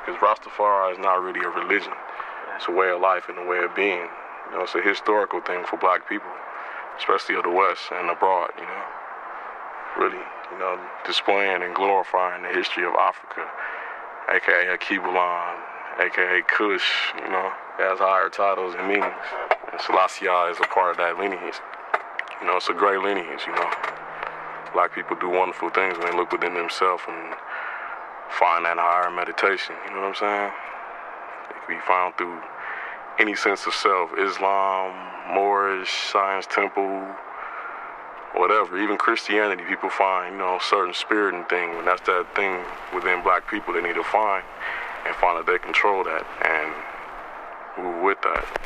Because Rastafari is not really a religion. It's a way of life and a way of being. You know, it's a historical thing for black people, especially of the West and abroad, you know. Really, you know, displaying and glorifying the history of Africa, a.k.a. Akibulan, a.k.a. Kush, you know. It has higher titles and meanings. And Selassie is a part of that lineage. You know, it's a great lineage, you know. Black people do wonderful things when they look within themselves and find that higher meditation, you know what I'm saying? It can be found through any sense of self, Islam, Moorish, Science Temple, whatever. Even Christianity, people find, you know, certain spirit and thing, and that's that thing within black people they need to find and find that they control that and move with that.